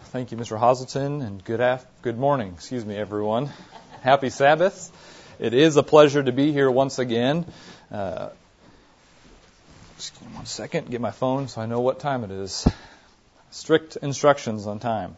Thank you, Mr. Hazelton, and good morning, everyone. Happy Sabbath. It is a pleasure to be here once again. Just give me 1 second, get my phone so I know what time it is. Strict instructions on time.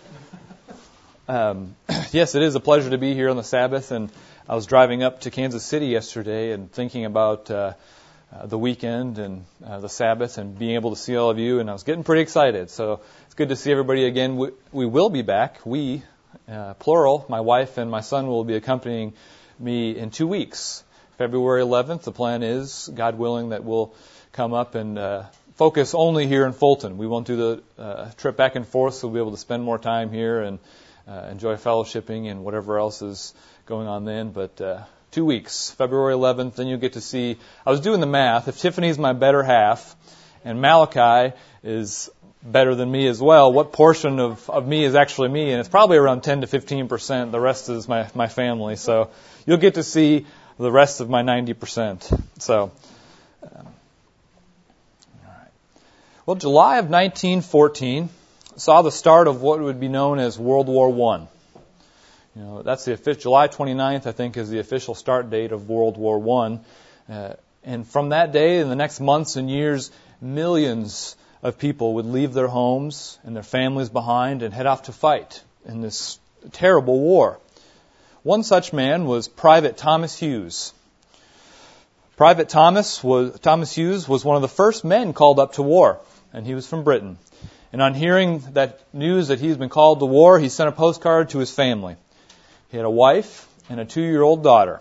Yes, it is a pleasure to be here on the Sabbath, and I was driving up to Kansas City yesterday and thinking about the weekend and the Sabbath and being able to see all of you, and I was getting pretty excited. So it's good to see everybody again. We will be back. We, plural, my wife and my son will be accompanying me in 2 weeks. February 11th, the plan is, God willing, that we'll come up and focus only here in Fulton. We won't do the trip back and forth, so we'll be able to spend more time here and enjoy fellowshipping and whatever else is going on then. But 2 weeks, February 11th, then you'll get to see. I was doing the math. If Tiffany's my better half and Malachi is better than me as well, what portion of me is actually me? And it's probably around 10 to 15%. The rest is my family. So you'll get to see the rest of my 90%. So, all right. Well, July of 1914 saw the start of what would be known as World War I. You know, that's the official, July 29th, I think, is the official start date of World War I. And from that day, in the next months and years, millions of people would leave their homes and their families behind and head off to fight in this terrible war. One such man was Private Thomas Hughes. Private Thomas Hughes was one of the first men called up to war, and he was from Britain. And on hearing that news that he's been called to war, he sent a postcard to his family. He had a wife and a 2-year-old daughter.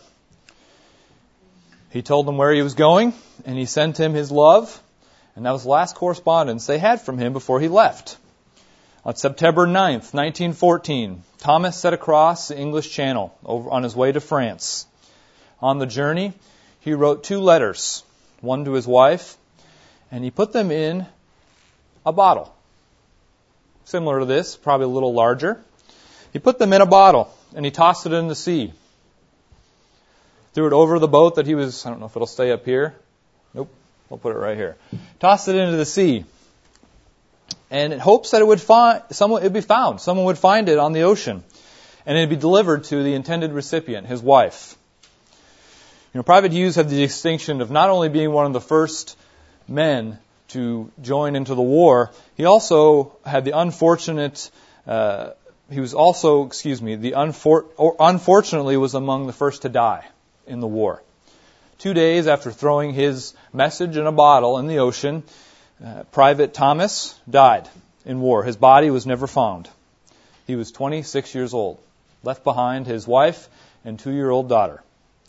He told them where he was going, and he sent him his love, and that was the last correspondence they had from him before he left. On September 9th, 1914, Thomas set across the English Channel over on his way to France. On the journey, he wrote 2 letters, one to his wife, and he put them in a bottle. Similar to this, probably a little larger. He put them in a bottle, and he tossed it in the sea. Threw it over the boat that he was, I don't know if it'll stay up here. Nope, we'll put it right here. Tossed it into the sea. And in hopes that it'd be found. Someone would find it on the ocean. And it'd be delivered to the intended recipient, his wife. You know, Private Hughes had the distinction of not only being one of the first men to join into the war, he also had the unfortunate, unfortunately was among the first to die in the war. 2 days after throwing his message in a bottle in the ocean, Private Thomas died in war. His body was never found. He was 26 years old, left behind his wife and 2-year-old daughter.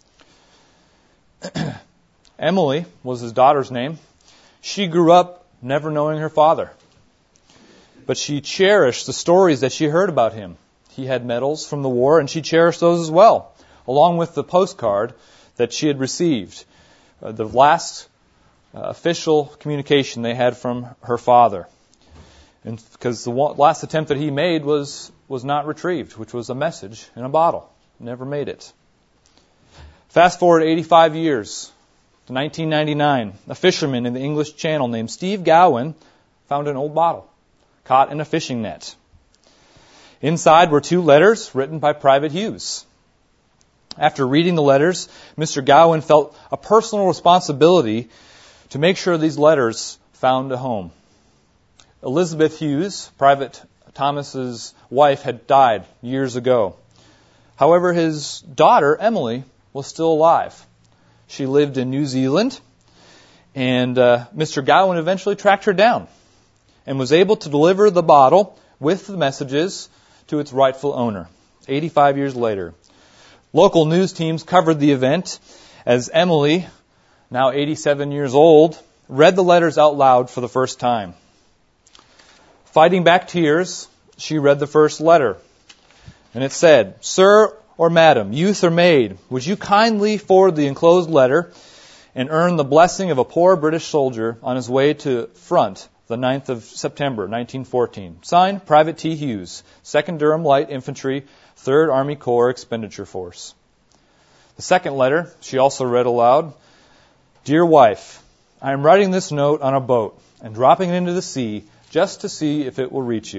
Emily was his daughter's name. She grew up never knowing her father, but she cherished the stories that she heard about him. He had medals from the war, and she cherished those as well, along with the postcard that she had received, the last official communication they had from her father. And because the last attempt that he made was not retrieved, which was a message in a bottle. Never made it. Fast forward 85 years to 1999. A fisherman in the English Channel named Steve Gowan found an old bottle caught in a fishing net. Inside were 2 letters written by Private Hughes. After reading the letters, Mr. Gowan felt a personal responsibility to make sure these letters found a home. Elizabeth Hughes, Private Thomas's wife, had died years ago. However, his daughter, Emily, was still alive. She lived in New Zealand, and Mr. Gowan eventually tracked her down and was able to deliver the bottle with the messages to its rightful owner 85 years later. Local news teams covered the event as Emily, now 87 years old, read the letters out loud for the first time. Fighting back tears, she read the first letter, and it said, "Sir or Madam, youth or maid, would you kindly forward the enclosed letter and earn the blessing of a poor British soldier on his way to front the 9th of September, 1914. Signed, Private T. Hughes, 2nd Durham Light Infantry, 3rd Army Corps Expenditure Force." The second letter, she also read aloud, "Dear wife, I am writing this note on a boat and dropping it into the sea just to see if it will reach you.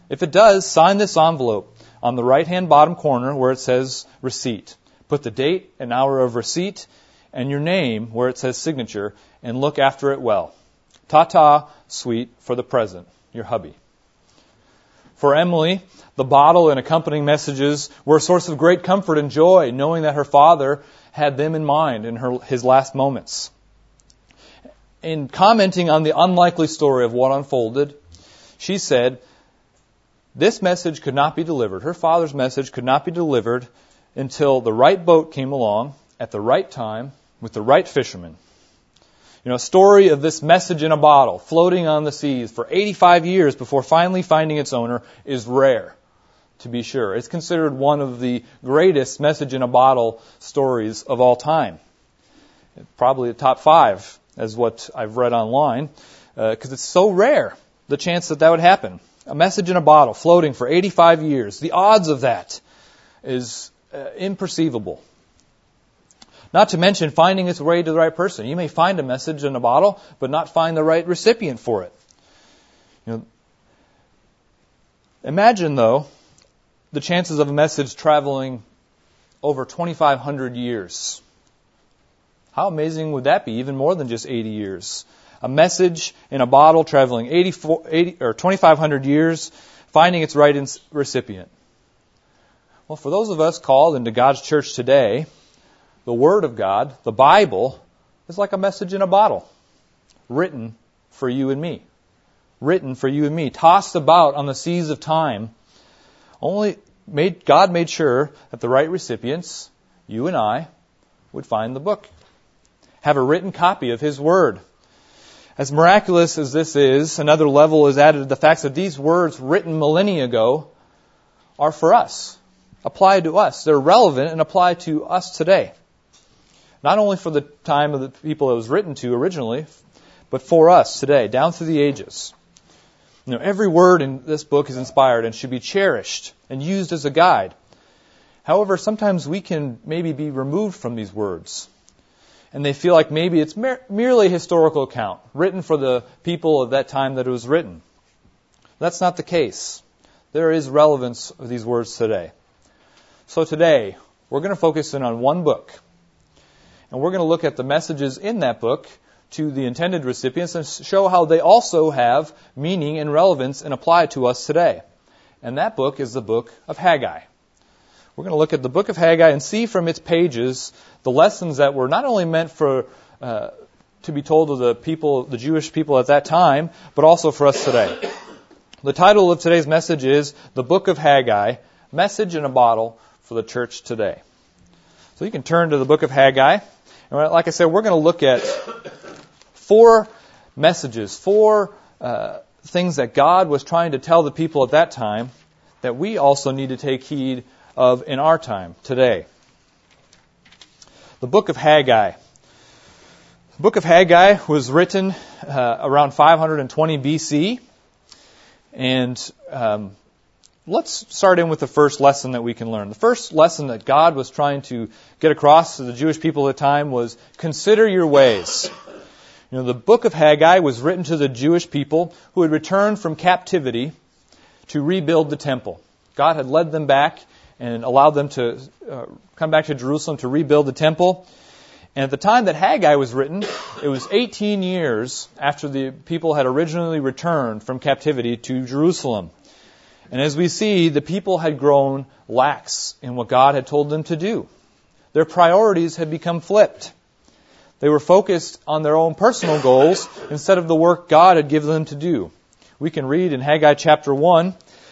If it does, sign this envelope on the right-hand bottom corner where it says receipt. Put the date and hour of receipt and your name where it says signature, and look after it well. Ta-ta, sweet, for the present, your hubby. For Emily, the bottle and accompanying messages were a source of great comfort and joy, knowing that her father had them in mind in his last moments. In commenting on the unlikely story of what unfolded, she said, this message could not be delivered. Her father's message could not be delivered until the right boat came along at the right time with the right fisherman. A story of this message in a bottle floating on the seas for 85 years before finally finding its owner is rare, to be sure. It's considered one of the greatest message in a bottle stories of all time. Probably the top 5, as what I've read online, because it's so rare, the chance that would happen. A message in a bottle floating for 85 years. The odds of that is imperceivable. Not to mention finding its way to the right person. You may find a message in a bottle, but not find the right recipient for it. Imagine, though, the chances of a message traveling over 2,500 years. How amazing would that be? Even more than just 80 years. A message in a bottle traveling 2,500 years, finding its right recipient. Well, for those of us called into God's church today, the Word of God, the Bible, is like a message in a bottle, written for you and me. Written for you and me, tossed about on the seas of time. God made sure that the right recipients, you and I, would find the book. Have a written copy of His Word. As miraculous as this is, another level is added to the fact that these words written millennia ago are for us, apply to us. They're relevant and apply to us today. Not only for the time of the people it was written to originally, but for us today, down through the ages. Every word in this book is inspired and should be cherished and used as a guide. However, sometimes we can maybe be removed from these words, and they feel like maybe it's merely a historical account, written for the people of that time that it was written. That's not the case. There is relevance of these words today. So today, we're going to focus in on one book. And we're going to look at the messages in that book to the intended recipients and show how they also have meaning and relevance and apply to us today. And that book is the book of Haggai. We're going to look at the book of Haggai and see from its pages the lessons that were not only meant for to be told to the people, the Jewish people at that time, but also for us today. The title of today's message is The Book of Haggai, Message in a Bottle for the Church Today. So you can turn to the book of Haggai. And like I said, we're going to look at 4 messages, 4 things that God was trying to tell the people at that time that we also need to take heed of in our time today. The book of Haggai. The book of Haggai was written around 520 BC. And let's start in with the first lesson that we can learn. The first lesson that God was trying to get across to the Jewish people at the time was, consider your ways. The book of Haggai was written to the Jewish people who had returned from captivity to rebuild the temple. God had led them back and allowed them to come back to Jerusalem to rebuild the temple. And at the time that Haggai was written, it was 18 years after the people had originally returned from captivity to Jerusalem. And as we see, the people had grown lax in what God had told them to do. Their priorities had become flipped. They were focused on their own personal goals instead of the work God had given them to do. We can read in Haggai chapter 1,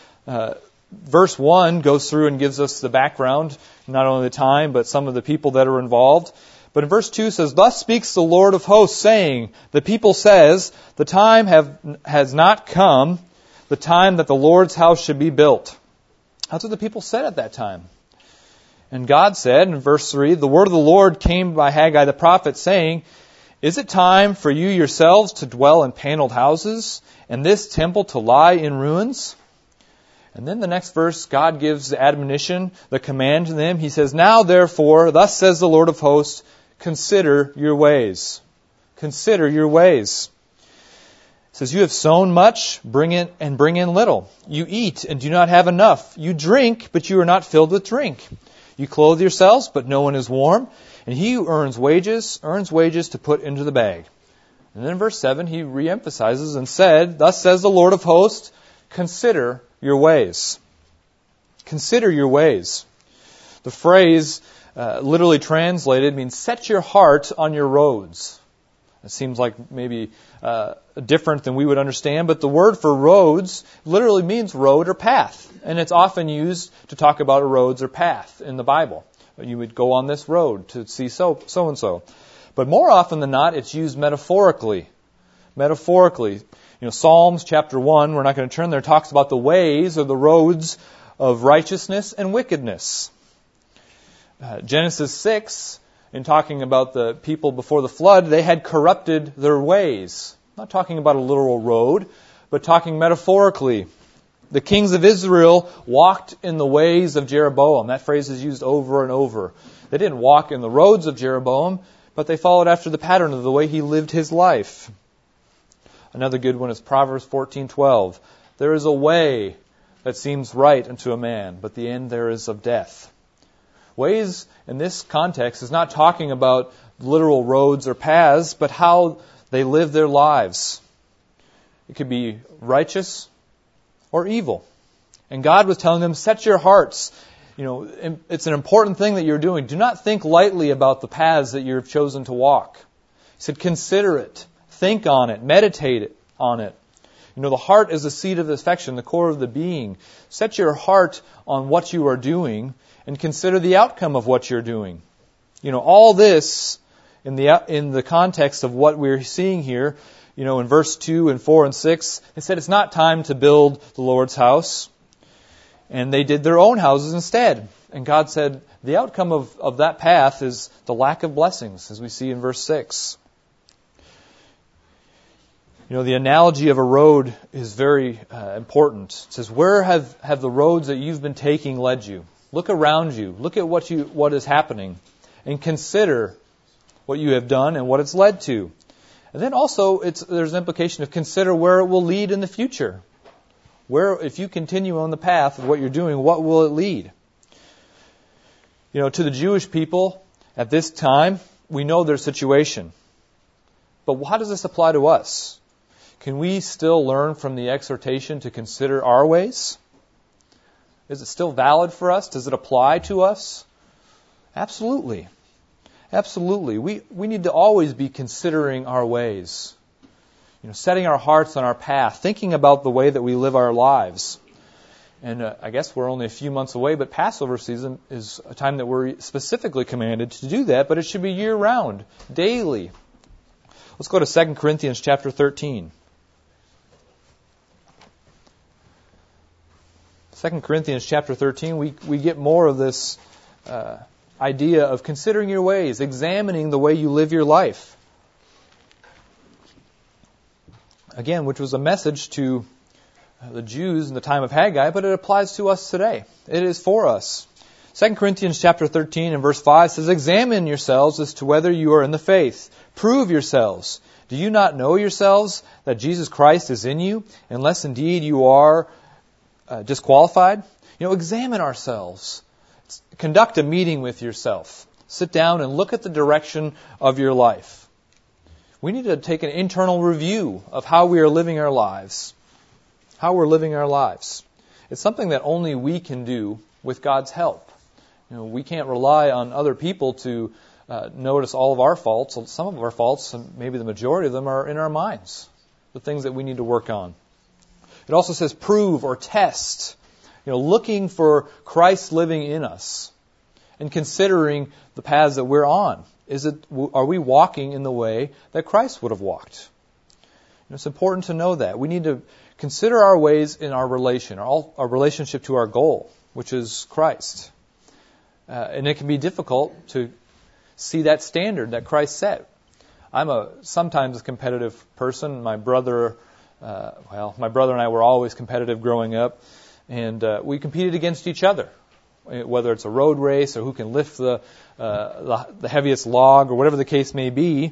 verse 1 goes through and gives us the background, not only the time, but some of the people that are involved. But in verse 2 says, Thus speaks the Lord of hosts, saying, The people says, The time has not come, the time that the Lord's house should be built. That's what the people said at that time. And God said in verse 3, The word of the Lord came by Haggai the prophet, saying, Is it time for you yourselves to dwell in paneled houses, and this temple to lie in ruins? And then the next verse, God gives the admonition, the command to them. He says, Now therefore, thus says the Lord of hosts, consider your ways. Consider your ways. says, you have sown much, bring in little. You eat and do not have enough. You drink, but you are not filled with drink. You clothe yourselves, but no one is warm. And he who earns wages to put into the bag. And then in verse 7, he reemphasizes and said, thus says the Lord of hosts, consider your ways. Consider your ways. The phrase, literally translated, means set your heart on your roads. It seems like maybe different than we would understand, but the word for roads literally means road or path. And it's often used to talk about a roads or path in the Bible. You would go on this road to see so-and-so. But more often than not, it's used metaphorically. Metaphorically. Psalms chapter 1, we're not going to turn there, talks about the ways or the roads of righteousness and wickedness. Genesis 6, in talking about the people before the flood, they had corrupted their ways. Not talking about a literal road, but talking metaphorically. The kings of Israel walked in the ways of Jeroboam. That phrase is used over and over. They didn't walk in the roads of Jeroboam, but they followed after the pattern of the way he lived his life. Another good one is Proverbs 14:12. There is a way that seems right unto a man, but the end there is of death. Ways in this context is not talking about literal roads or paths, but how they live their lives. It could be righteous or evil. And God was telling them, set your hearts. It's an important thing that you're doing. Do not think lightly about the paths that you've chosen to walk. He said, consider it. Think on it. Meditate on it. The heart is the seat of affection, the core of the being. Set your heart on what you are doing and consider the outcome of what you're doing. All this in the context of what we're seeing here, in verse 2 and 4 and 6, it said it's not time to build the Lord's house. And they did their own houses instead. And God said the outcome of that path is the lack of blessings, as we see in verse 6. The analogy of a road is very important. It says, where have the roads that you've been taking led you? Look around you. Look at what is happening. And consider what you have done and what it's led to. And then also, there's an implication of consider where it will lead in the future. Where, if you continue on the path of what you're doing, what will it lead? To the Jewish people at this time, we know their situation. But how does this apply to us? Can we still learn from the exhortation to consider our ways? Is it still valid for us? Does it apply to us? Absolutely. Absolutely. We need to always be considering our ways. Setting our hearts on our path, thinking about the way that we live our lives. And I guess we're only a few months away, but Passover season is a time that we're specifically commanded to do that, but it should be year-round, daily. Let's go to 2 Corinthians chapter 13. 2 Corinthians chapter 13, we get more of this idea of considering your ways, examining the way you live your life. Again, which was a message to the Jews in the time of Haggai, but it applies to us today. It is for us. 2 Corinthians chapter 13 and verse 5 says, examine yourselves as to whether you are in the faith. Prove yourselves. Do you not know yourselves that Jesus Christ is in you, unless indeed you are disqualified? Examine ourselves. Conduct a meeting with yourself. Sit down and look at the direction of your life. We need to take an internal review of how we are living our lives. How we're living our lives. It's something that only we can do with God's help. We can't rely on other people to notice all of our faults. Some of our faults, and maybe the majority of them, are in our minds. The things that we need to work on. It also says prove or test. Looking for Christ living in us. And considering the paths that we're on. Are we walking in the way that Christ would have walked? It's important to know that. We need to consider our ways in our relationship to our goal, which is Christ. And it can be difficult to see that standard that Christ set. I'm sometimes a competitive person. My brother and I were always competitive growing up. And we competed against each other. Whether it's a road race or who can lift the heaviest log or whatever the case may be.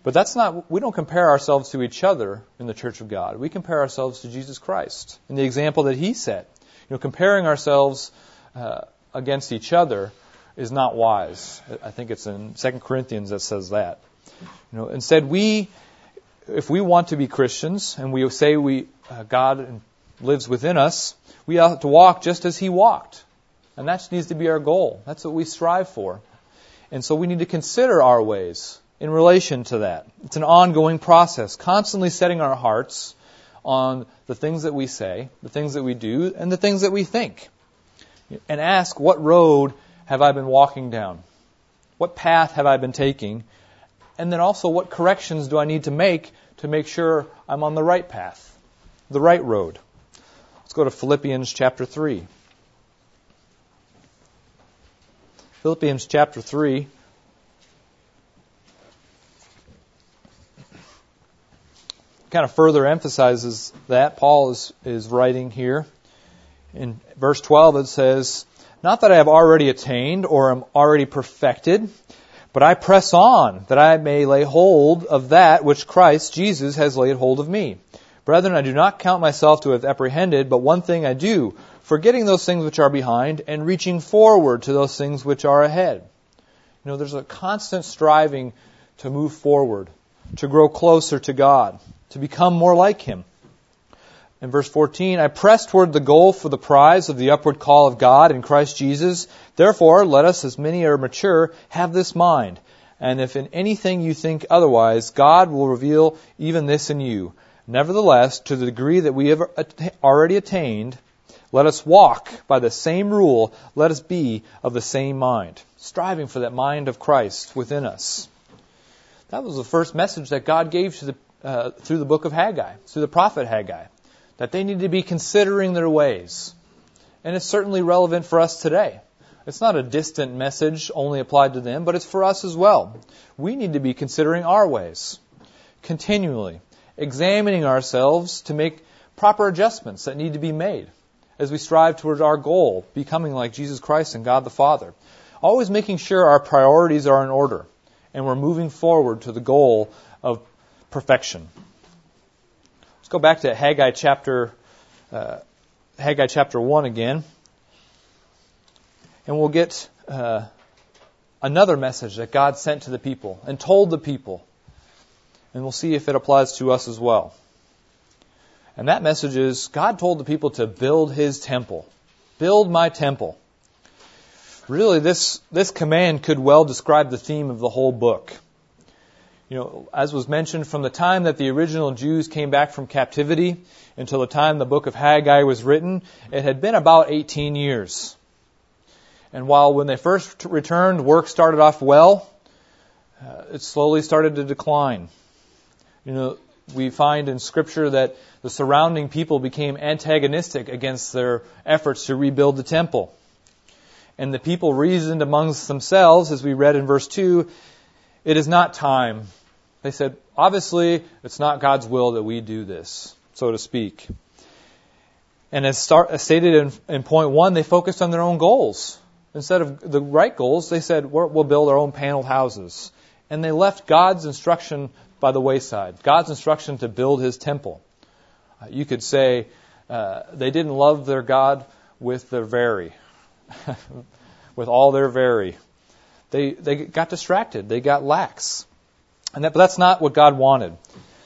But we don't compare ourselves to each other in the church of God. We compare ourselves to Jesus Christ and the example that He set. Comparing ourselves against each other is not wise. I think it's in 2 Corinthians that says that. Instead, if we want to be Christians and we say God lives within us, we have to walk just as He walked. And that needs to be our goal. That's what we strive for. And so we need to consider our ways in relation to that. It's an ongoing process, constantly setting our hearts on the things that we say, the things that we do, and the things that we think. And ask, what road have I been walking down? What path have I been taking? And then also, what corrections do I need to make sure I'm on the right path, the right road? Let's go to Philippians chapter 3. Philippians chapter 3. Kind of further emphasizes that. Paul is writing here. In verse 12 it says, "Not that I have already attained or am already perfected, but I press on, that I may lay hold of that which Christ Jesus has laid hold of me. Brethren, I do not count myself to have apprehended, but one thing I do, forgetting those things which are behind, and reaching forward to those things which are ahead." There's a constant striving to move forward, to grow closer to God, to become more like Him. In verse 14, "I press toward the goal for the prize of the upward call of God in Christ Jesus. Therefore, let us, as many are mature, have this mind. And if in anything you think otherwise, God will reveal even this in you. Nevertheless, to the degree that we have already attained, let us walk by the same rule. Let us be of the same mind." Striving for that mind of Christ within us. That was the first message that God gave through the book of Haggai, through the prophet Haggai, that they need to be considering their ways. And it's certainly relevant for us today. It's not a distant message only applied to them, but it's for us as well. We need to be considering our ways, continually, examining ourselves to make proper adjustments that need to be made as we strive towards our goal, becoming like Jesus Christ and God the Father. Always making sure our priorities are in order and we're moving forward to the goal of perfection. Let's go back to Haggai chapter 1 again. And we'll get another message that God sent to the people and told the people. And we'll see if it applies to us as well. And that message is, God told the people to build His temple. Build my temple. Really, this command could well describe the theme of the whole book. As was mentioned, from the time that the original Jews came back from captivity until the time the book of Haggai was written, it had been about 18 years. And while when they first returned, work started off well, it slowly started to decline. We find in Scripture that the surrounding people became antagonistic against their efforts to rebuild the temple. And the people reasoned amongst themselves, as we read in verse 2, "It is not time." They said, obviously, it's not God's will that we do this, so to speak. And as stated in point 1, they focused on their own goals. Instead of the right goals, they said, we'll build our own paneled houses. And they left God's instruction by the wayside, God's instruction to build His temple. You could say they didn't love their God with their very, with all their very. They got distracted. They got lax. But that's not what God wanted.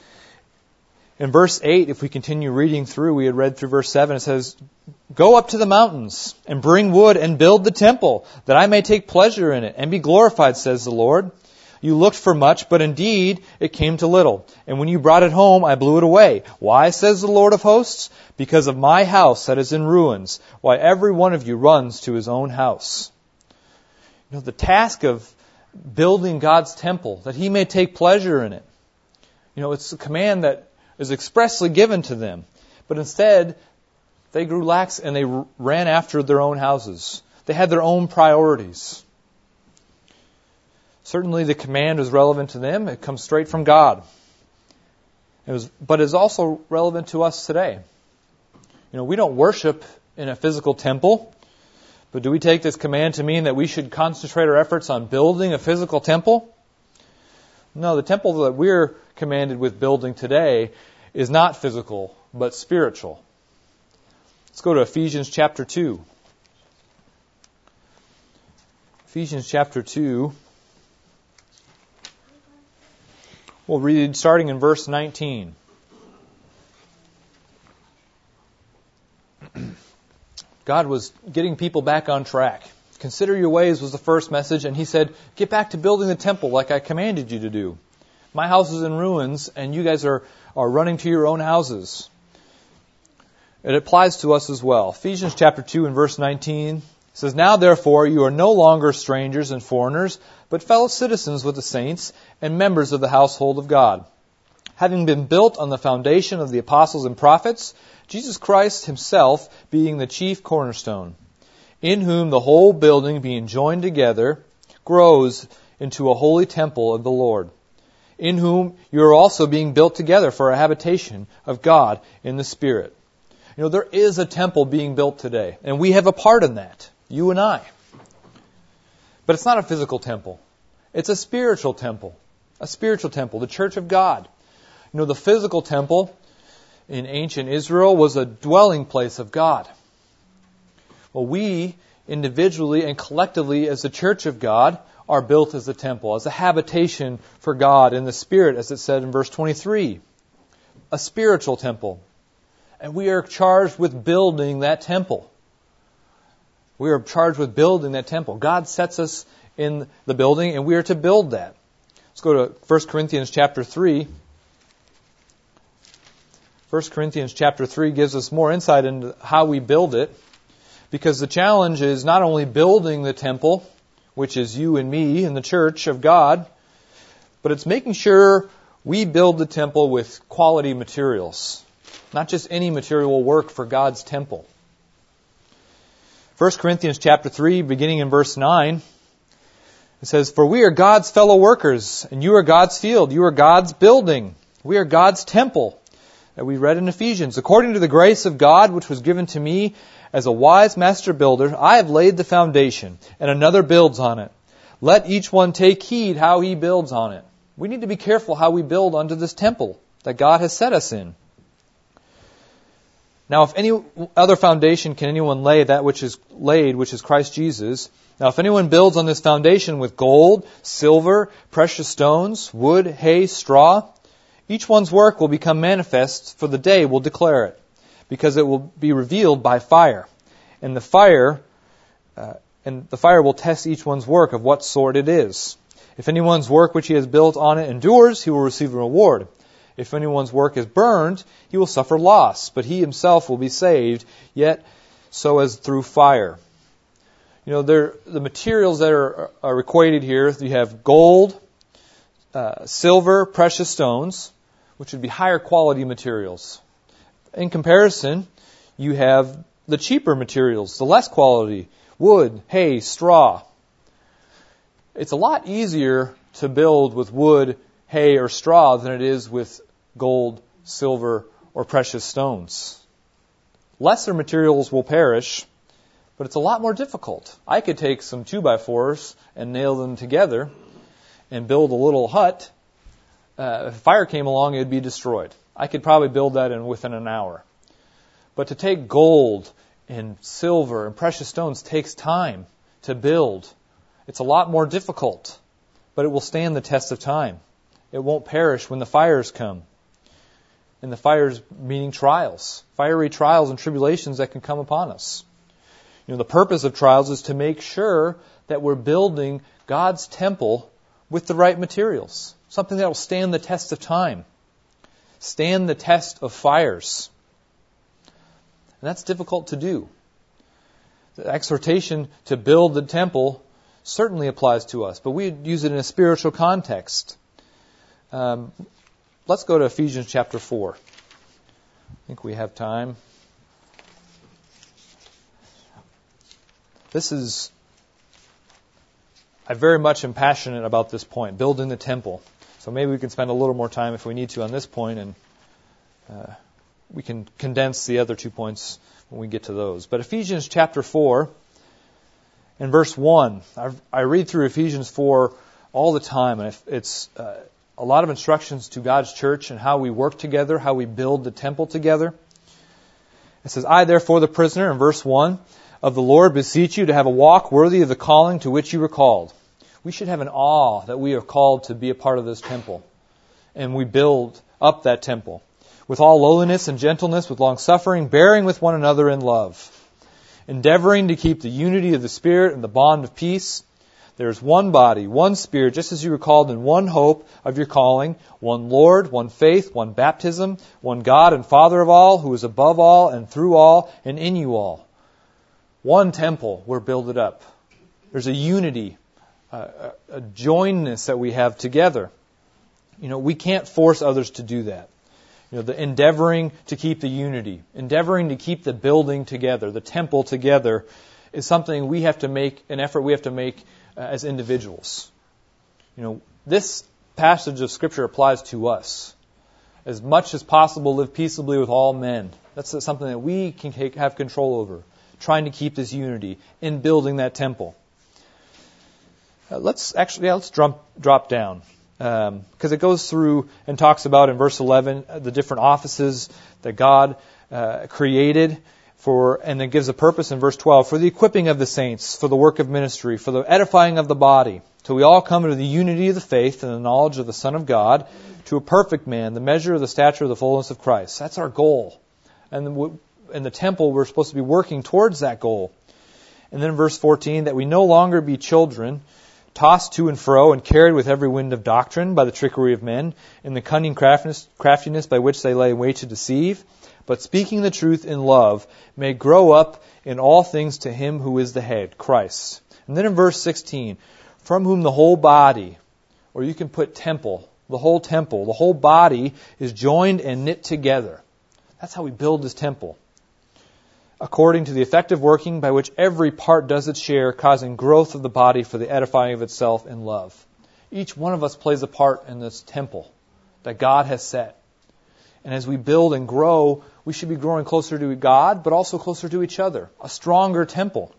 In verse 8, if we continue reading through, we had read through verse 7, it says, "Go up to the mountains and bring wood and build the temple, that I may take pleasure in it and be glorified, says the Lord. You looked for much, but indeed it came to little. And when you brought it home, I blew it away. Why, says the Lord of hosts? Because of my house that is in ruins. Why, every one of you runs to his own house." The task of building God's temple, that He may take pleasure in it. It's a command that is expressly given to them. But instead, they grew lax and they ran after their own houses. They had their own priorities. Certainly the command is relevant to them. It comes straight from God. But it's also relevant to us today. We don't worship in a physical temple. But do we take this command to mean that we should concentrate our efforts on building a physical temple? No, the temple that we're commanded with building today is not physical, but spiritual. Let's go to Ephesians chapter 2. Ephesians chapter 2. We'll read starting in verse 19. God was getting people back on track. Consider your ways was the first message, and He said, get back to building the temple like I commanded you to do. My house is in ruins, and you guys are running to your own houses. It applies to us as well. Ephesians chapter 2 and verse 19 says, now therefore you are no longer strangers and foreigners, but fellow citizens with the saints and members of the household of God, having been built on the foundation of the apostles and prophets, Jesus Christ Himself being the chief cornerstone, in whom the whole building being joined together grows into a holy temple of the Lord, in whom you are also being built together for a habitation of God in the Spirit. You know, there is a temple being built today, and we have a part in that, you and I. But it's not a physical temple. It's a spiritual temple. A spiritual temple, the church of God. You know, the physical temple in ancient Israel was a dwelling place of God. Well, we individually and collectively as the church of God are built as a temple, as a habitation for God in the Spirit, as it said in verse 23. A spiritual temple. And we are charged with building that temple. We are charged with building that temple. God sets us in the building, and we are to build that. Let's go to 1 Corinthians chapter 3. 1 Corinthians chapter 3 gives us more insight into how we build it, because the challenge is not only building the temple, which is you and me in the church of God, but it's making sure we build the temple with quality materials. Not just any material will work for God's temple. 1 Corinthians chapter 3, beginning in verse 9, it says, for we are God's fellow workers, and you are God's field. You are God's building. We are God's temple. That we read in Ephesians, according to the grace of God which was given to me as a wise master builder, I have laid the foundation, and another builds on it. Let each one take heed how he builds on it. We need to be careful how we build onto this temple that God has set us in. Now, if any other foundation can anyone lay that which is laid, which is Christ Jesus. Now, if anyone builds on this foundation with gold, silver, precious stones, wood, hay, straw, each one's work will become manifest, for the day will declare it, because it will be revealed by fire. And the fire will test each one's work of what sort it is. If anyone's work which he has built on it endures, he will receive a reward. If anyone's work is burned, he will suffer loss, but he himself will be saved, yet so as through fire. You know, the materials that are equated here, you have gold, silver, precious stones, which would be higher quality materials. In comparison, you have the cheaper materials, the less quality, wood, hay, straw. It's a lot easier to build with wood, hay, or straw than it is with gold, silver, or precious stones. Lesser materials will perish, but it's a lot more difficult. I could take some 2x4s and nail them together and build a little hut. If fire came along, it would be destroyed. I could probably build that within an hour. But to take gold and silver and precious stones takes time to build. It's a lot more difficult, but it will stand the test of time. It won't perish when the fires come. And the fires meaning trials, fiery trials and tribulations that can come upon us. You know, the purpose of trials is to make sure that we're building God's temple with the right materials. Something that will stand the test of time. Stand the test of fires. And that's difficult to do. The exhortation to build the temple certainly applies to us, but we use it in a spiritual context. Let's go to Ephesians chapter 4. I think we have time. I very much am passionate about this point, building the temple. So maybe we can spend a little more time if we need to on this point, and we can condense the other 2 points when we get to those. But Ephesians chapter 4 and verse 1. I read through Ephesians 4 all the time, and it's a lot of instructions to God's church and how we work together, how we build the temple together. It says, I therefore, the prisoner, in verse 1, of the Lord beseech you to have a walk worthy of the calling to which you were called. We should have an awe that we are called to be a part of this temple. And we build up that temple with all lowliness and gentleness, with long-suffering, bearing with one another in love, endeavoring to keep the unity of the Spirit and the bond of peace. There is one body, one Spirit, just as you were called in one hope of your calling, one Lord, one faith, one baptism, one God and Father of all, who is above all and through all and in you all. One temple, we're builded up. There's a unity, a joinedness that we have together. We can't force others to do that. The endeavoring to keep the unity, endeavoring to keep the building together, the temple together, is something we have to make, an effort we have to make as individuals. This passage of Scripture applies to us. As much as possible, live peaceably with all men. That's something that we can have control over, trying to keep this unity in building that temple. Let's drop down. Because it goes through and talks about in verse 11 the different offices that God created for, and it gives a purpose in verse 12 for the equipping of the saints, for the work of ministry, for the edifying of the body, till we all come into the unity of the faith and the knowledge of the Son of God, to a perfect man, the measure of the stature of the fullness of Christ. That's our goal. And in the temple, we're supposed to be working towards that goal. And then in verse 14, that we no longer be children, tossed to and fro and carried with every wind of doctrine by the trickery of men, in the cunning craftiness by which they lay wait to deceive, but speaking the truth in love, may grow up in all things to him who is the head, Christ. And then in verse 16, from whom the whole body, or you can put temple, the whole body is joined and knit together. That's how we build this temple. According to the effective working by which every part does its share, causing growth of the body for the edifying of itself in love. Each one of us plays a part in this temple that God has set. And as we build and grow, we should be growing closer to God, but also closer to each other. A stronger temple.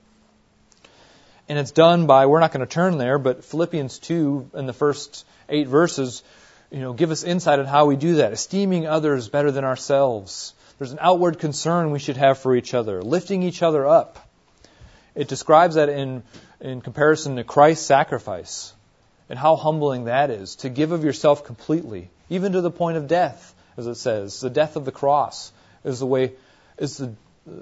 And it's done by, we're not going to turn there, but Philippians 2 in the first 8 verses, give us insight on how we do that. Esteeming others better than ourselves. There's an outward concern we should have for each other, lifting each other up. It describes that in comparison to Christ's sacrifice and how humbling that is, to give of yourself completely, even to the point of death, as it says. The death of the cross is the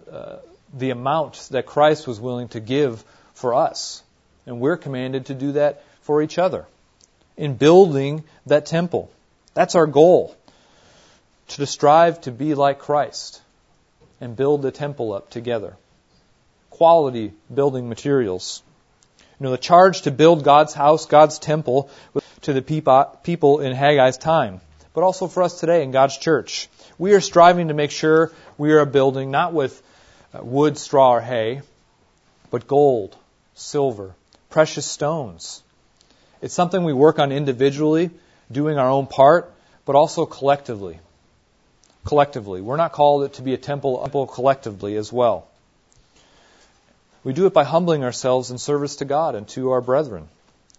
amount that Christ was willing to give for us. And we're commanded to do that for each other in building that temple. That's our goal. To strive to be like Christ and build the temple up together. Quality building materials. The charge to build God's house, God's temple, to the people in Haggai's time, but also for us today in God's church. We are striving to make sure we are building not with wood, straw, or hay, but gold, silver, precious stones. It's something we work on individually, doing our own part, but also collectively. We're not called to be a temple collectively as well. We do it by humbling ourselves in service to God and to our brethren.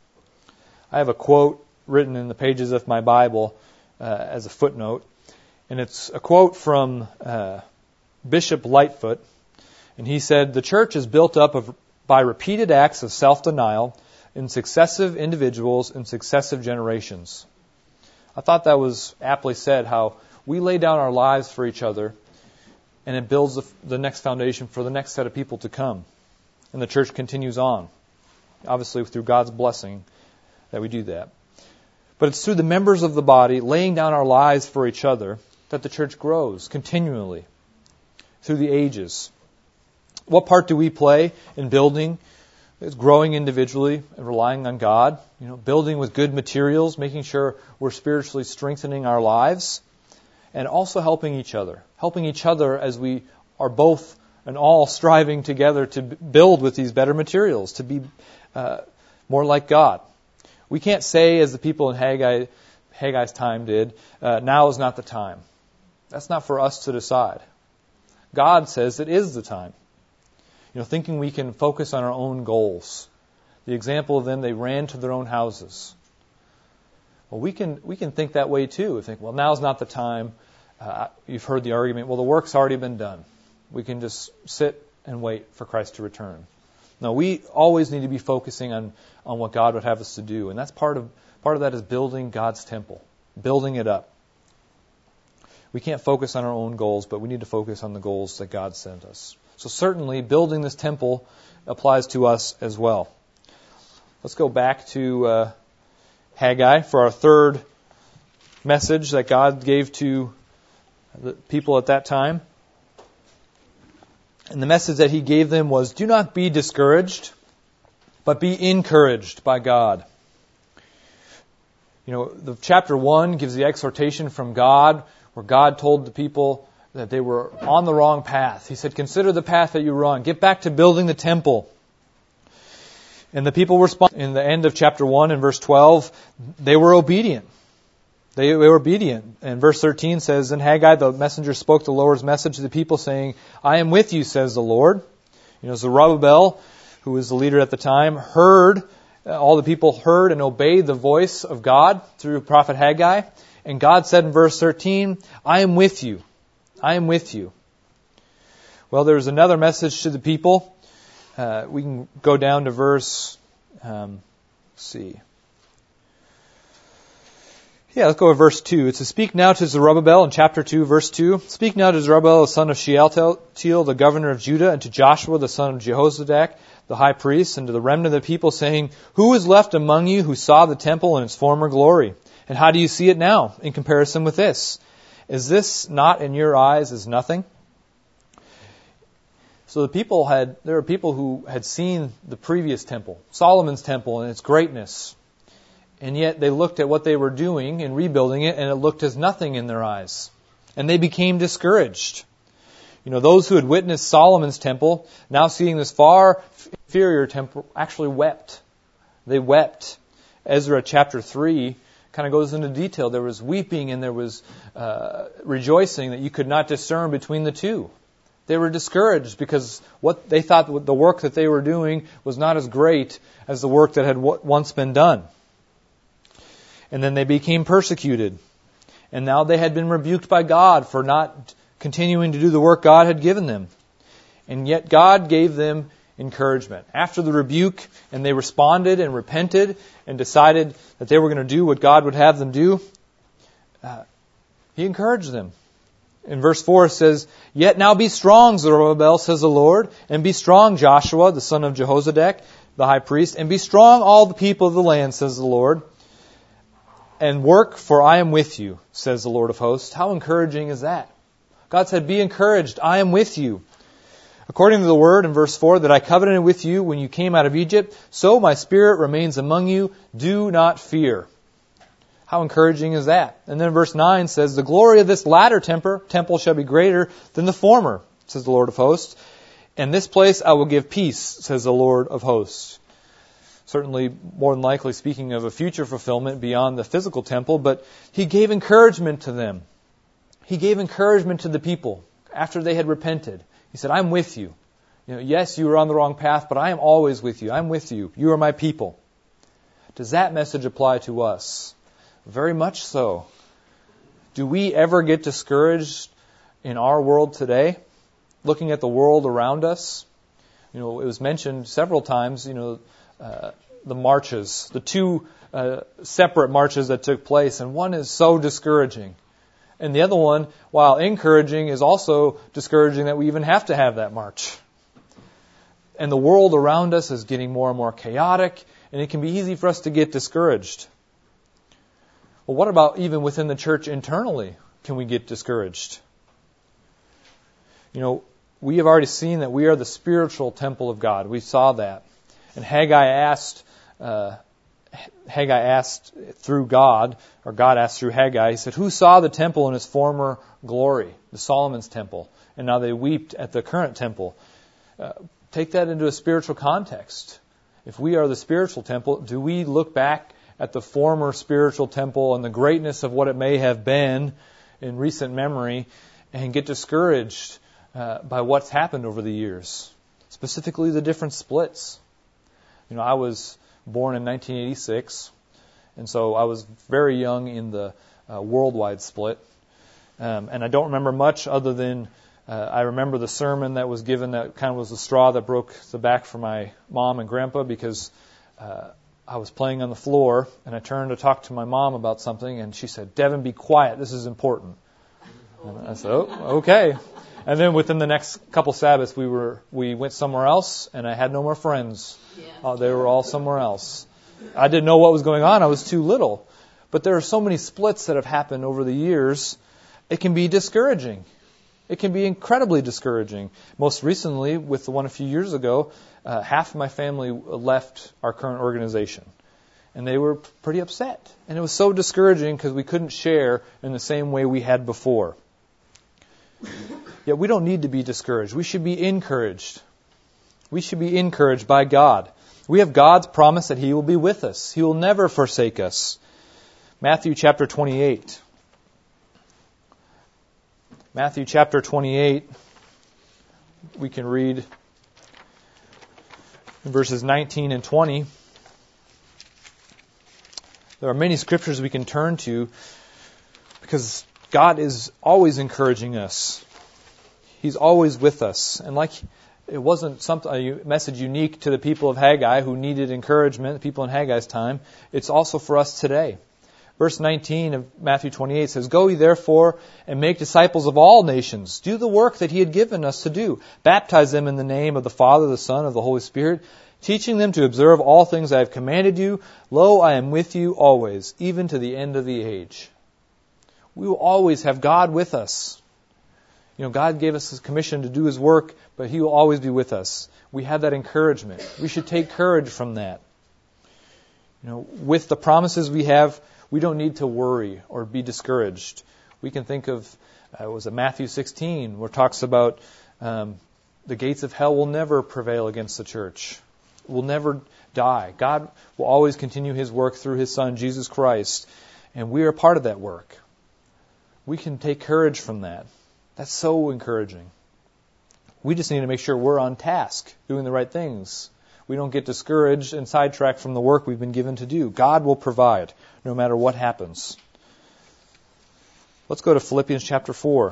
I have a quote written in the pages of my Bible as a footnote, and it's a quote from Bishop Lightfoot, and he said, "The church is built up by repeated acts of self-denial in successive individuals in successive generations." I thought that was aptly said, how we lay down our lives for each other, and it builds the next foundation for the next set of people to come. And the church continues on, obviously through God's blessing that we do that. But it's through the members of the body laying down our lives for each other that the church grows continually through the ages. What part do we play in building? It's growing individually and relying on God, building with good materials, making sure we're spiritually strengthening our lives, and also helping each other as we are both and all striving together to build with these better materials, to be more like God. We can't say, as the people in Haggai's time did, now is not the time. That's not for us to decide. God says it is the time. Thinking we can focus on our own goals. The example of them, they ran to their own houses. Well, we can think that way too. We think, well, now's not the time. You've heard the argument, well, the work's already been done. We can just sit and wait for Christ to return. No, we always need to be focusing on what God would have us to do. And that's part of that is building God's temple, building it up. We can't focus on our own goals, but we need to focus on the goals that God sent us. So certainly, building this temple applies to us as well. Let's go back to Haggai for our third message that God gave to the people at that time. And the message that He gave them was, do not be discouraged, but be encouraged by God. The chapter 1 gives the exhortation from God, where God told the people that they were on the wrong path. He said, consider the path that you were on. Get back to building the temple. And the people responded. In the end of chapter 1 and verse 12, they were obedient. They were obedient. And verse 13 says, then Haggai, the messenger, spoke the Lord's message to the people, saying, I am with you, says the Lord. Zerubbabel, who was the leader at the time, all the people heard and obeyed the voice of God through prophet Haggai. And God said in verse 13, I am with you. I am with you. Well, there's another message to the people. We can go down to verse, let's go to verse 2. It says, speak now to Zerubbabel in chapter 2, verse 2. Speak now to Zerubbabel, the son of Shealtiel, the governor of Judah, and to Joshua, the son of Jehozadak, the high priest, and to the remnant of the people, saying, who is left among you who saw the temple in its former glory? And how do you see it now in comparison with this? Is this not in your eyes as nothing? So there were people who had seen the previous temple, Solomon's temple, and its greatness. And yet they looked at what they were doing in rebuilding it, and it looked as nothing in their eyes. And they became discouraged. Those who had witnessed Solomon's temple, now seeing this far inferior temple, actually wept. They wept. Ezra chapter 3 kind of goes into detail. There was weeping and there was rejoicing that you could not discern between the two. They were discouraged because what they thought the work that they were doing was not as great as the work that had once been done. And then they became persecuted. And now they had been rebuked by God for not continuing to do the work God had given them. And yet God gave them encouragement. After the rebuke, and they responded and repented and decided that they were going to do what God would have them do, He encouraged them. In verse 4 it says, yet now be strong, Zerubbabel, says the Lord, and be strong, Joshua, the son of Jehozadak, the high priest, and be strong, all the people of the land, says the Lord, and work, for I am with you, says the Lord of hosts. How encouraging is that? God said, be encouraged, I am with you. According to the word in verse 4, that I covenanted with you when you came out of Egypt, so my spirit remains among you. Do not fear. How encouraging is that? And then verse 9 says, the glory of this latter temple shall be greater than the former, says the Lord of hosts. And this place I will give peace, says the Lord of hosts. Certainly, more than likely speaking of a future fulfillment beyond the physical temple, but He gave encouragement to them. He gave encouragement to the people after they had repented. He said, I'm with you. Yes, you were on the wrong path, but I am always with you. I'm with you. You are my people. Does that message apply to us? Very much so. Do we ever get discouraged in our world today, looking at the world around us? It was mentioned several times, the marches, the two separate marches that took place, and one is so discouraging. And the other one, while encouraging, is also discouraging that we even have to have that march. And the world around us is getting more and more chaotic, and it can be easy for us to get discouraged. Well, what about even within the church internally? Can we get discouraged? We have already seen that we are the spiritual temple of God. We saw that. And Haggai asked through God, or God asked through Haggai, he said, who saw the temple in its former glory, the Solomon's temple, and now they wept at the current temple? Take that into a spiritual context. If we are the spiritual temple, do we look back at the former spiritual temple and the greatness of what it may have been in recent memory and get discouraged by what's happened over the years, specifically the different splits? I was born in 1986, And so I was very young in the worldwide split. And I don't remember much other than I remember the sermon that was given that kind of was the straw that broke the back for my mom and grandpa, because I was playing on the floor and I turned to talk to my mom about something, and she said, "Devin, be quiet. This is important." And I said, "Oh, okay." And then within the next couple Sabbaths, we went somewhere else, and I had no more friends. They were all somewhere else. I didn't know what was going on. I was too little. But there are so many splits that have happened over the years. It can be discouraging. It can be incredibly discouraging. Most recently, with the one a few years ago, half of my family left our current organization. And they were pretty upset. And it was so discouraging because we couldn't share in the same way we had before. Yet we don't need to be discouraged. We should be encouraged. We should be encouraged by God. We have God's promise that He will be with us. He will never forsake us. Matthew chapter 28. Matthew chapter 28, we can read in verses 19 and 20. There are many scriptures we can turn to because God is always encouraging us. He's always with us. And like it wasn't a message unique to the people of Haggai who needed encouragement, the people in Haggai's time, it's also for us today. Verse 19 of Matthew 28 says, "Go ye therefore and make disciples of all nations. Do the work that He had given us to do. Baptize them in the name of the Father, the Son, of the Holy Spirit, teaching them to observe all things I have commanded you. Lo, I am with you always, even to the end of the age." We will always have God with us. God gave us His commission to do His work, but He will always be with us. We have that encouragement. We should take courage from that. With the promises we have, we don't need to worry or be discouraged. We can think of, Matthew 16, where it talks about the gates of hell will never prevail against the church. Will never die. God will always continue His work through His Son, Jesus Christ, and we are part of that work. We can take courage from that. That's so encouraging. We just need to make sure we're on task, doing the right things. We don't get discouraged and sidetracked from the work we've been given to do. God will provide, no matter what happens. Let's go to Philippians chapter 4.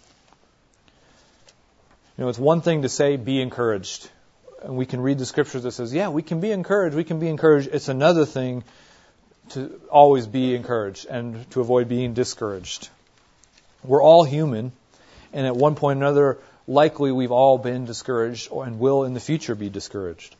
It's one thing to say, be encouraged. And we can read the scriptures that says, yeah, we can be encouraged, we can be encouraged. It's another thing to always be encouraged and to avoid being discouraged. We're all human, and at one point or another, likely we've all been discouraged and will in the future be discouraged.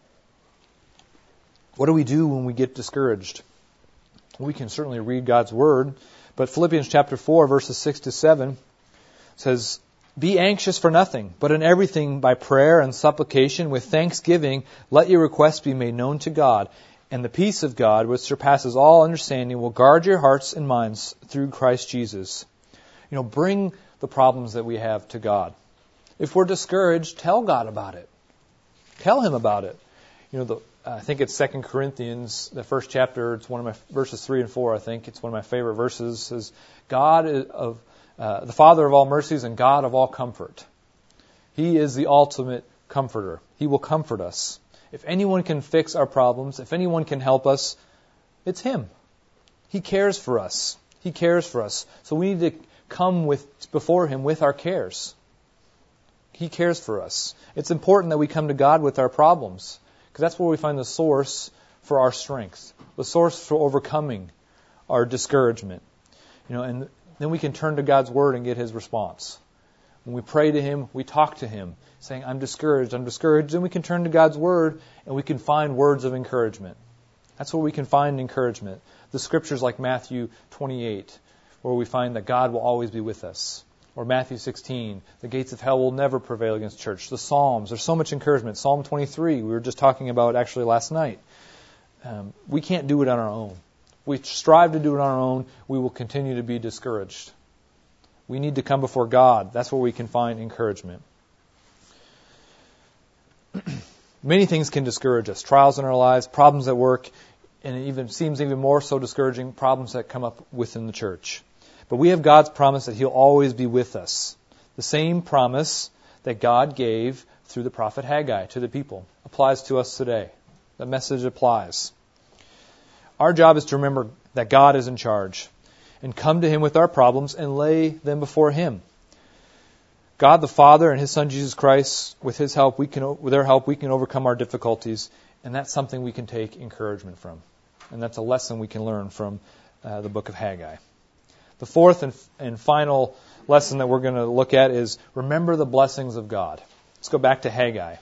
What do we do when we get discouraged? We can certainly read God's Word, but Philippians chapter 4, verses 6 to 7 says, "Be anxious for nothing, but in everything by prayer and supplication with thanksgiving, let your requests be made known to God, and the peace of God, which surpasses all understanding, will guard your hearts and minds through Christ Jesus." Bring the problems that we have to God. If we're discouraged, tell God about it. Tell Him about it. I think it's 2 Corinthians, the first chapter. It's one of my verses 3 and 4. I think it's one of my favorite verses. It says, "God is the Father of all mercies and God of all comfort." He is the ultimate comforter. He will comfort us. If anyone can fix our problems, if anyone can help us, it's Him. He cares for us. He cares for us. So we need to come before Him with our cares. He cares for us. It's important that we come to God with our problems, because that's where we find the source for our strength, the source for overcoming our discouragement. And then we can turn to God's Word and get His response. When we pray to Him, we talk to Him, saying, I'm discouraged. Then we can turn to God's Word and we can find words of encouragement. That's where we can find encouragement. The scriptures like Matthew 28, where we find that God will always be with us. Or Matthew 16, the gates of hell will never prevail against the church. The Psalms, there's so much encouragement. Psalm 23, we were just talking about actually last night. We can't do it on our own. If we strive to do it on our own, we will continue to be discouraged. We need to come before God. That's where we can find encouragement. Many things can discourage us. Trials in our lives, problems at work, and it even seems even more so discouraging, problems that come up within the church. But we have God's promise that He'll always be with us. The same promise that God gave through the prophet Haggai to the people applies to us today. The message applies. Our job is to remember that God is in charge and come to Him with our problems and lay them before Him. God the Father and His Son Jesus Christ, with their help, we can overcome our difficulties, and that's something we can take encouragement from. And that's a lesson we can learn from the book of Haggai. The fourth and final lesson that we're going to look at is remember the blessings of God. Let's go back to Haggai.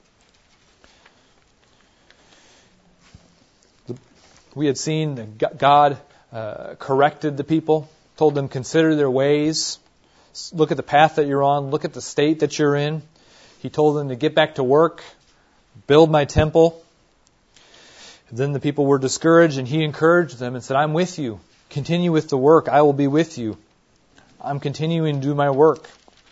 We had seen that God corrected the people, told them consider their ways, look at the path that you're on, look at the state that you're in. He told them to get back to work, build my temple. Then the people were discouraged, and He encouraged them and said, I'm with you. Continue with the work. I will be with you. I'm continuing to do my work.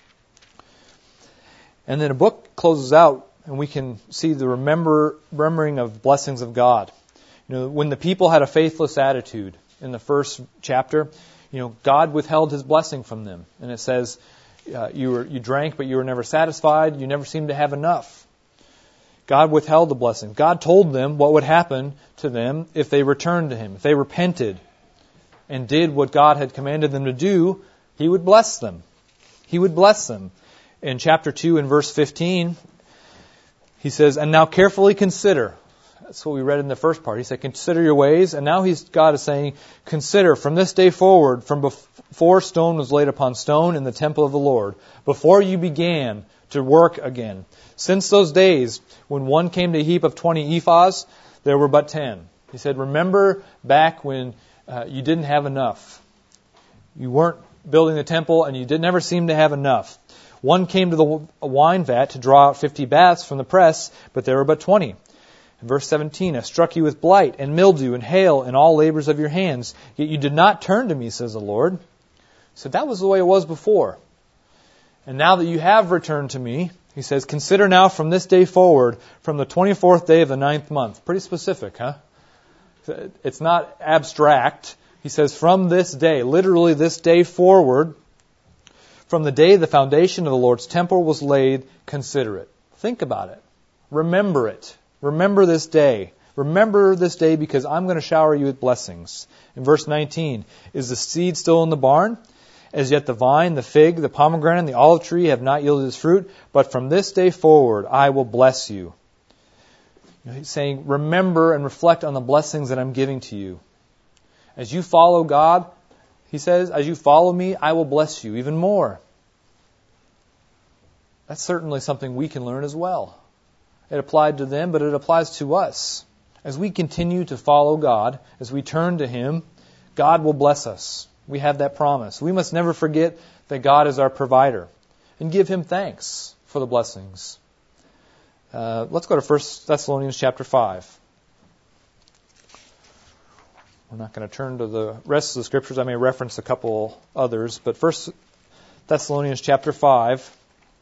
And then a book closes out, and we can see the remembering of blessings of God. When the people had a faithless attitude in the first chapter, God withheld His blessing from them. And it says, you drank, but you were never satisfied. You never seemed to have enough. God withheld the blessing. God told them what would happen to them if they returned to Him, if they repented and did what God had commanded them to do. He would bless them. He would bless them. In chapter 2 and verse 15, He says, and now carefully consider. That's what we read in the first part. He said, consider your ways. And now God is saying, consider from this day forward, from before stone was laid upon stone in the temple of the Lord, before you began to work again. Since those days, when one came to a heap of 20 ephahs, there were but 10. He said, remember back when you didn't have enough. You weren't building the temple and you never seemed to have enough. One came to the wine vat to draw out 50 baths from the press, but there were but 20. In verse 17, I struck you with blight and mildew and hail and all labors of your hands, yet you did not turn to me, says the Lord. So that was the way it was before. And now that you have returned to me, He says, consider now from this day forward, from the 24th day of the 9th month. Pretty specific, huh? It's not abstract. He says, from this day, literally this day forward, from the day the foundation of the Lord's temple was laid, consider it. Think about it. Remember it. Remember this day. Remember this day because I'm going to shower you with blessings. In verse 19, is the seed still in the barn? As yet the vine, the fig, the pomegranate, and the olive tree have not yielded its fruit, but from this day forward I will bless you. He's saying, remember and reflect on the blessings that I'm giving to you. As you follow God, He says, as you follow me, I will bless you even more. That's certainly something we can learn as well. It applied to them, but it applies to us. As we continue to follow God, as we turn to Him, God will bless us. We have that promise. We must never forget that God is our provider and give Him thanks for the blessings. Let's go to 1 Thessalonians chapter 5. We're not going to turn to the rest of the scriptures. I may reference a couple others, but 1 Thessalonians chapter 5.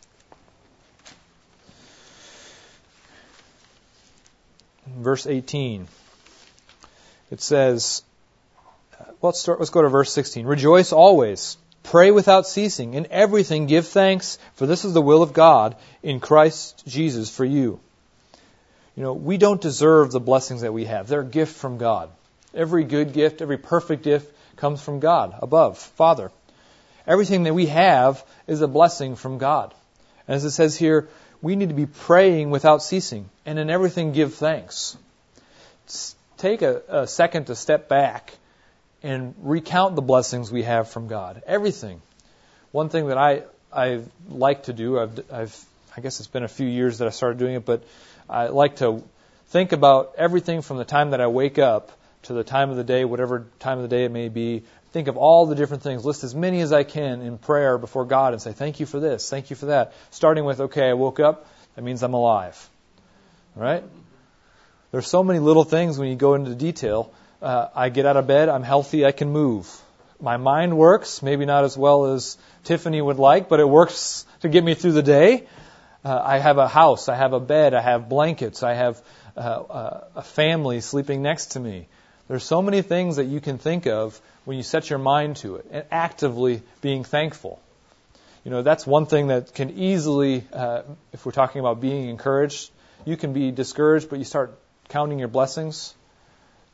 Verse 18. It says, let's go to verse 16. Rejoice always. Pray without ceasing. In everything give thanks, for this is the will of God in Christ Jesus for you. We don't deserve the blessings that we have. They're a gift from God. Every good gift, every perfect gift comes from God, above, Father. Everything that we have is a blessing from God. As it says here, we need to be praying without ceasing, and in everything give thanks. Take a second to step back and recount the blessings we have from God. Everything. One thing that I like to do, I guess it's been a few years that I started doing it, but I like to think about everything from the time that I wake up to the time of the day, whatever time of the day it may be. Think of all the different things. List as many as I can in prayer before God and say, thank you for this, thank you for that. Starting with, okay, I woke up, that means I'm alive. All right? There's so many little things when you go into detail. I get out of bed, I'm healthy, I can move. My mind works, maybe not as well as Tiffany would like, but it works to get me through the day. I have a house, I have a bed, I have blankets, I have a family sleeping next to me. There's so many things that you can think of when you set your mind to it and actively being thankful. That's one thing that can easily, if we're talking about being encouraged, you can be discouraged, but you start counting your blessings.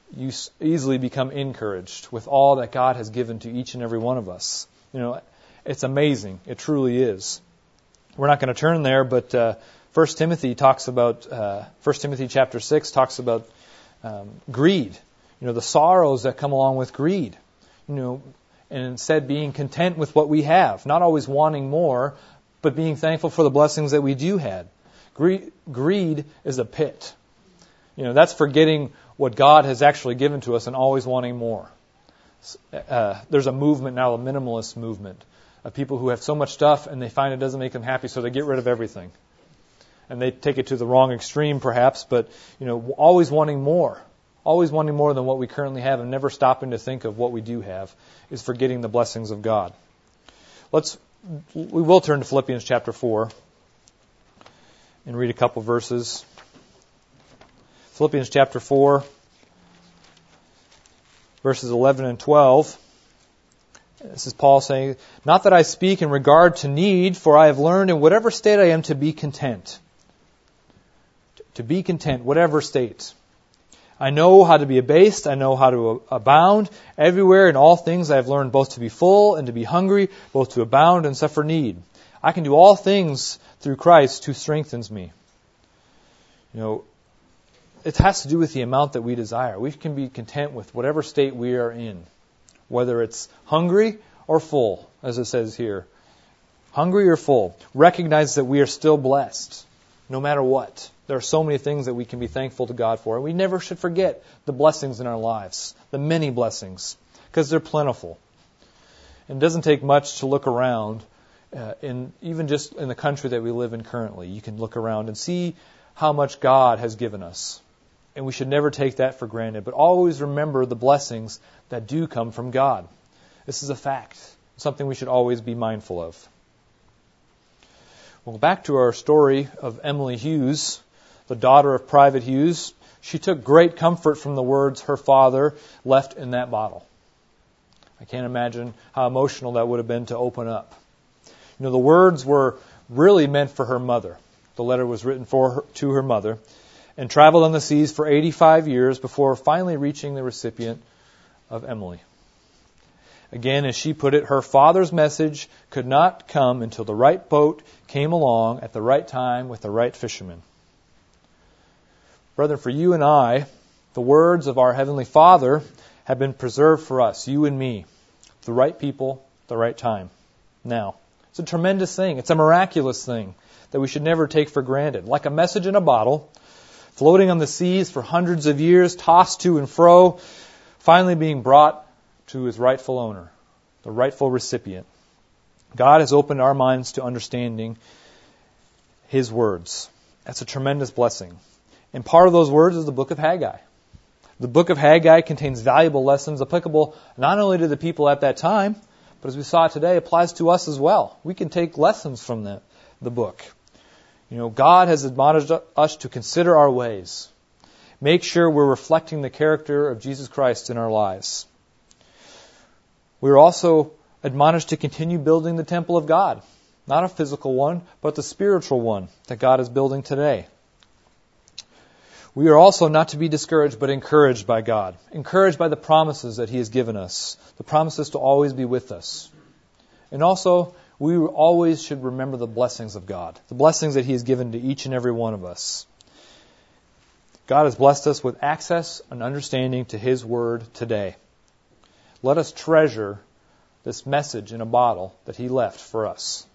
you easily become encouraged with all that God has given to each and every one of us. It's amazing. It truly is. We're not going to turn there, but 1 Timothy talks about 1 Timothy chapter 6 talks about greed. The sorrows that come along with greed. And instead being content with what we have, not always wanting more, but being thankful for the blessings that we do have. Greed is a pit. That's forgetting what God has actually given to us and always wanting more. There's a movement now, a minimalist movement, of people who have so much stuff and they find it doesn't make them happy, so they get rid of everything. And they take it to the wrong extreme, perhaps, but always wanting more than what we currently have, and never stopping to think of what we do have, is forgetting the blessings of God. We will turn to Philippians chapter 4 and read a couple verses. Philippians chapter 4, verses 11 and 12. This is Paul saying, "Not that I speak in regard to need, for I have learned in whatever state I am to be content." To be content, whatever state. "I know how to be abased, I know how to abound. Everywhere in all things I have learned both to be full and to be hungry, both to abound and suffer need. I can do all things through Christ who strengthens me." It has to do with the amount that we desire. We can be content with whatever state we are in, whether it's hungry or full, as it says here. Hungry or full. Recognize that we are still blessed, no matter what. There are so many things that we can be thankful to God for. And we never should forget the blessings in our lives, the many blessings, because they're plentiful. And it doesn't take much to look around, even just in the country that we live in currently. You can look around and see how much God has given us. And we should never take that for granted, but always remember the blessings that do come from God. This is a fact, something we should always be mindful of. Well, back to our story of Emily Hughes, the daughter of Private Hughes. She took great comfort from the words her father left in that bottle. I can't imagine how emotional that would have been to open up. The words were really meant for her mother. The letter was written to her mother, and traveled on the seas for 85 years before finally reaching the recipient of Emily. Again, as she put it, her father's message could not come until the right boat came along at the right time with the right fisherman. Brethren, for you and I, the words of our Heavenly Father have been preserved for us, you and me, the right people, the right time. Now, it's a tremendous thing. It's a miraculous thing that we should never take for granted. Like a message in a bottle, floating on the seas for hundreds of years, tossed to and fro, finally being brought to his rightful owner, the rightful recipient. God has opened our minds to understanding His words. That's a tremendous blessing. And part of those words is the book of Haggai. The book of Haggai contains valuable lessons applicable not only to the people at that time, but as we saw today, applies to us as well. We can take lessons from the book. God has admonished us to consider our ways. Make sure we're reflecting the character of Jesus Christ in our lives. We're also admonished to continue building the temple of God. Not a physical one, but the spiritual one that God is building today. We are also not to be discouraged, but encouraged by God. Encouraged by the promises that He has given us. The promises to always be with us. And also, we always should remember the blessings of God. The blessings that He has given to each and every one of us. God has blessed us with access and understanding to His Word today. Let us treasure this message in a bottle that He left for us.